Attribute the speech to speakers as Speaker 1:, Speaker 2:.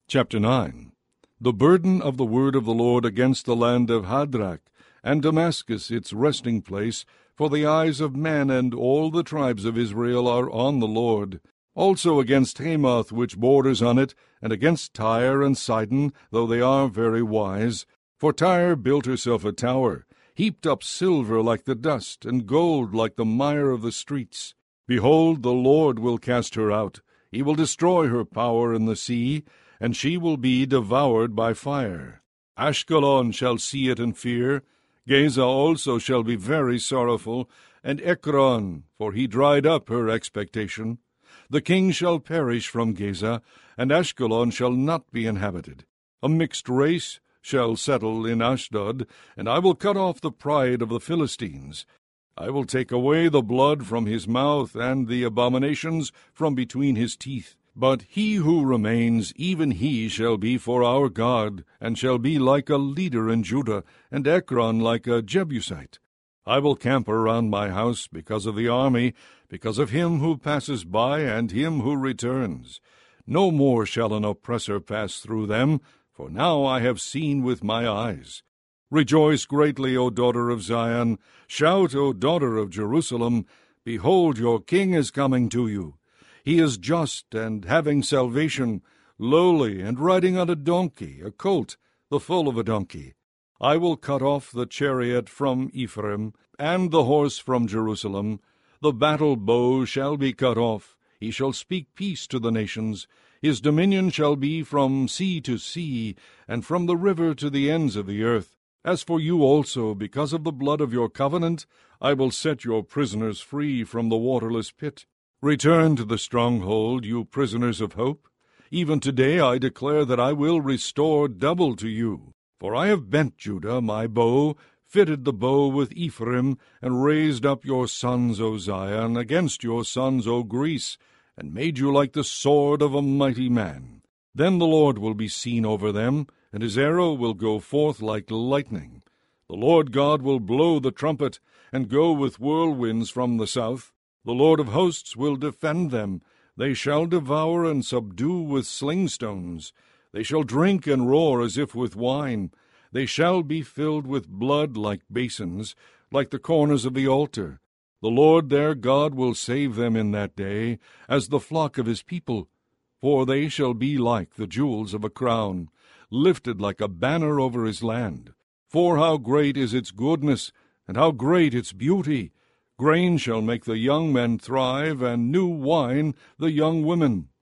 Speaker 1: Chapter 9. The burden of the word of the Lord against the land of Hadrach, and Damascus its resting place, for the eyes of men and all the tribes of Israel are on the Lord. Also against Hamath which borders on it, and against Tyre and Sidon, though they are very wise. For Tyre built herself a tower, heaped up silver like the dust, and gold like the mire of the streets. Behold, the Lord will cast her out. He will destroy her power in the sea, and she will be devoured by fire. Ashkelon shall see it and fear. Gaza also shall be very sorrowful, and Ekron, for he dried up her expectation. The king shall perish from Gaza, and Ashkelon shall not be inhabited. A mixed race shall settle in Ashdod, and I will cut off the pride of the Philistines. I will take away the blood from his mouth, and the abominations from between his teeth. But he who remains, even he shall be for our God, and shall be like a leader in Judah, and Ekron like a Jebusite. I will camp around my house because of the army, because of him who passes by, and him who returns. No more shall an oppressor pass through them, for now I have seen with my eyes. Rejoice greatly, O daughter of Zion. Shout, O daughter of Jerusalem. Behold, your king is coming to you. He is just and having salvation, lowly and riding on a donkey, a colt, the foal of a donkey. I will cut off the chariot from Ephraim, and the horse from Jerusalem. The battle bow shall be cut off. He shall speak peace to the nations. His dominion shall be from sea to sea, and from the river to the ends of the earth. As for you also, because of the blood of your covenant, I will set your prisoners free from the waterless pit. Return to the stronghold, you prisoners of hope. Even today I declare that I will restore double to you. For I have bent Judah, my bow, fitted the bow with Ephraim, and raised up your sons, O Zion, against your sons, O Greece, and made you like the sword of a mighty man. Then the Lord will be seen over them, and his arrow will go forth like lightning. The Lord God will blow the trumpet, and go with whirlwinds from the south. The Lord of hosts will defend them. They shall devour and subdue with sling-stones. They shall drink and roar as if with wine. They shall be filled with blood like basins, like the corners of the altar. The Lord their God will save them in that day, as the flock of his people. For they shall be like the jewels of a crown, lifted like a banner over his land. For how great is its goodness, and how great its beauty! Grain shall make the young men thrive, and new wine the young women.